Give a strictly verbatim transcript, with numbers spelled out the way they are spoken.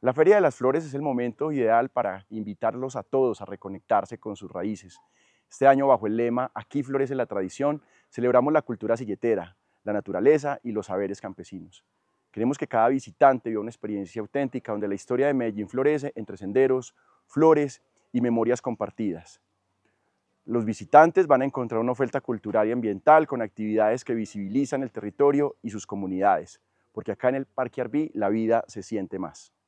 La Feria de las Flores es el momento ideal para invitarlos a todos a reconectarse con sus raíces. Este año, bajo el lema "Aquí florece la tradición", celebramos la cultura silletera, la naturaleza y los saberes campesinos. Queremos que cada visitante viva una experiencia auténtica donde la historia de Medellín florece entre senderos, flores y memorias compartidas. Los visitantes van a encontrar una oferta cultural y ambiental con actividades que visibilizan el territorio y sus comunidades, porque acá en el Parque Arví la vida se siente más.